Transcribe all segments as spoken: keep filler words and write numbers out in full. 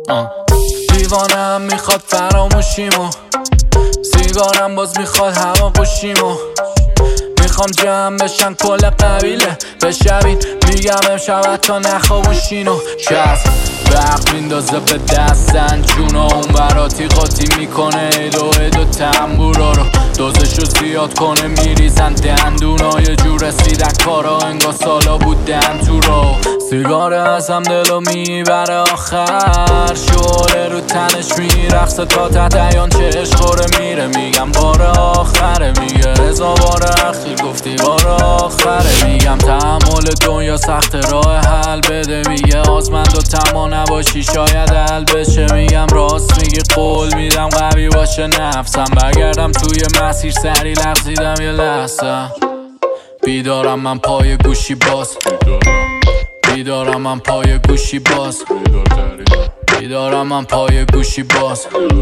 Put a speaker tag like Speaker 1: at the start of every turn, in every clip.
Speaker 1: دیوانم میخواد فراموشیمو، سیگارم باز میخواد هوا گوشیمو. میخوام جمع بشن کل قبیله بشوین، میگم امشب تا نخوابوشینو. چسب وقت میندازه به دستن جونا، اون براتی قاطی میکنه ایدو ایدو تنبورا رو. دوزشو زیاد کنه میریزن دندونا، یه جور رسیدن کارا انگار سالا بودن تو رو. سیگاره ازم دلو میبره آخر، شعله رو تنش میرخصه تا تحت ایان چشم خوره میره. میگم بار آخره، میگه رضا بار اخیر گفتی بار آخره. میگم تحمل دنیا سخت راه حل بده، میگه آزمند و تما نباشی شاید حل بشه. میگم راست میگه قول میدم قوی باشه نفسم، برگردم توی مسیر سری لغزیدم یه لحظه. بیدارم من پای گوشی باز، بیدارم من پای گوشی باز، بیدارم من پای گوشی باز،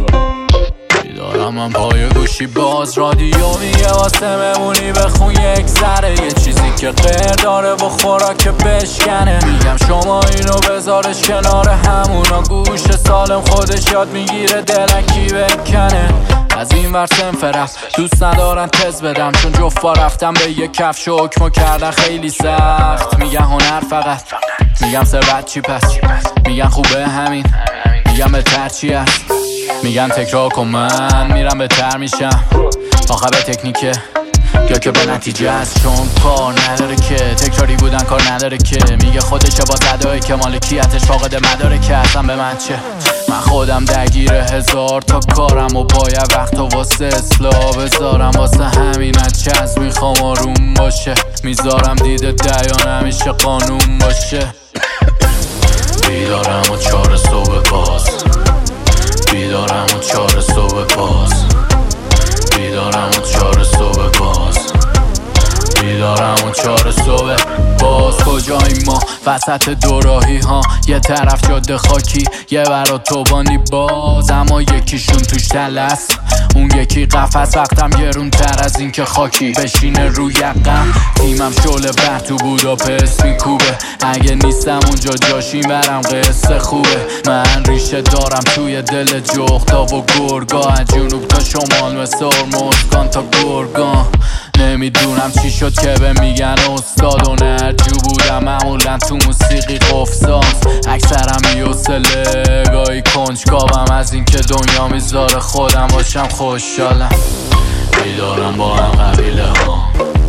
Speaker 1: بیدارم من پای گوشی باز. رادیو میگه واسه ممونی بخون یک ذره، یه چیزی که غیر داره و خوراک بشکنه. میگم شما اینو بذارش کنار همونا، گوش سالم خودش یاد میگیره دلکی بکنه. از این ور سنف رفت دوست ندارن تز بدم، چون جفا رفتم به یه کفش و حکمو کردن خیلی سخت. میگن هنر فقط، میگم ثروت چی پس، میگن خوبه همین، میگم بهتر چی هست. میگن تکرار کن من میرم بهتر میشم، آخه به تکنیکه یا که به نتیجه هست. چون کار نداره که تکراری بودن کار نداره که، میگه خودشه با زدایی که مالکیتش فاقد مداره که اصلا به من چه. من خودم درگیر هزار تا کارم و باید وقت و واسه اصلاح بذارم، واسه همین از چز میخوام آروم باشه. میذارم دیده دیان همیشه قانون باشه. بیدارم و چار صبح باز، بیدارم و چار صبح باز، بیدارم و چار صبح باز، بیدارم و چار صبح باز. کجاییم ما وسط دوراهی ها، یه طرف جاده خاکی یه برا تو باندی باز، اما یکیشون توش تلس اون یکی قفس. وقتم گرون تر از این که خاکی بشینه روی یقم، تیمم شعله بر تو بوداپست میکوبه. اگه نیستم اونجا جاشیم برم قصه خوبه. من ریشه دارم توی دل جغدا و گرگا، از جنوب تا شمال مثل ارمزگان تا گرگان. نمیدونم چی شد که به میگن استاد و نرجو بودم معمولا تو موسیقی قفزاز. اکثرم بیوصله گاهی کنجکاوم از این که دنیا میذاره خودم باشم خوشحالم. بیدارم با هم قبیله ها،